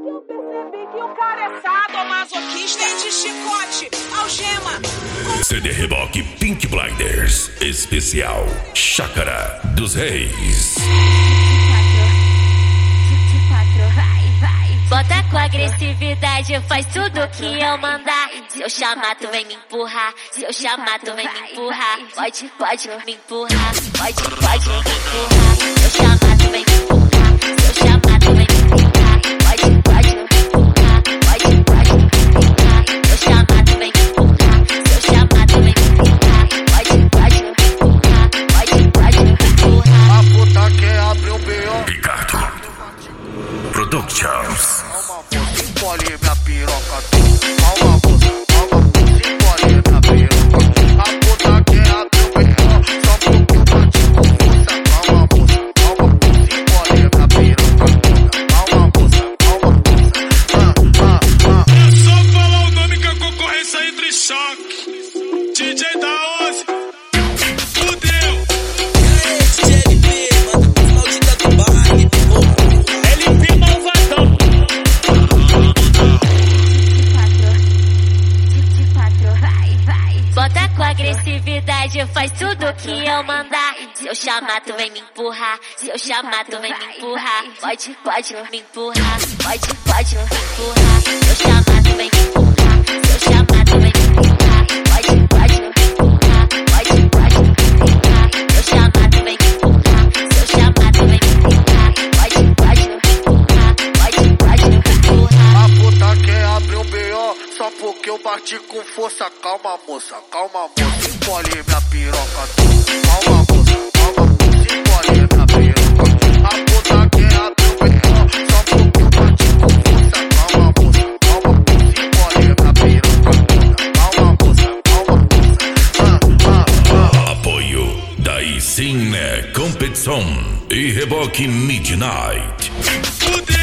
Eu percebi que o cara é sadomasoquista e de chicote, algema. CD Reboque Pink Blinders Especial Chácara dos Reis. Bota com agressividade, faz tudo que eu mandar. Se eu chamar, tu vem me empurrar. Se eu chamar, tu vem me empurrar. Pode me empurrar. Pode me empurrar. Se eu chamar, tu vem me empurrar. Se eu chamar, tu vem me empurrar. Pode me empurrar. Pode me empurrar. Se eu chamar, tu vem me empurrar. Se eu chamar, tu vem me empurrar. Pode me empurrar. Pode me empurrar. A puta quer abrir um B.O. Ricardo Productions. Engole minha piroca, calma moça, engole minha piroca. A puta quer abrir o B.O. só porque eu bati com força. Calma moça, engole minha piroca. Calma moça. É só falar o nome que a concorrência entra em choque. DJ da 11. Fudeu. Bota com agressividade, faz tudo que eu mandar. Se eu chamar, tu vem me empurrar. Se eu chamar, tu vem me empurrar. Pode me empurrar. Pode me empurrar. Se eu chamar, tu vem me empurrar. Se eu chamar, tu vem me empurrar. Pode me empurrar. Pode me empurrar. Se eu chamar, tu vem me empurrar. Se eu chamar, tu vem me empurrar. Pode me empurrar. Pode me empurrar. A puta quer abrir um B.O. só porque eu bati com força. Calma moça, engole minha piroca. Calma moça, engole minha piroca. A puta quer abrir um B.O. só porque eu bati com força. Calma moça, engole minha piroca. Calma moça. Apoio da Cine Competição e Reboque Midnight. Fudeu.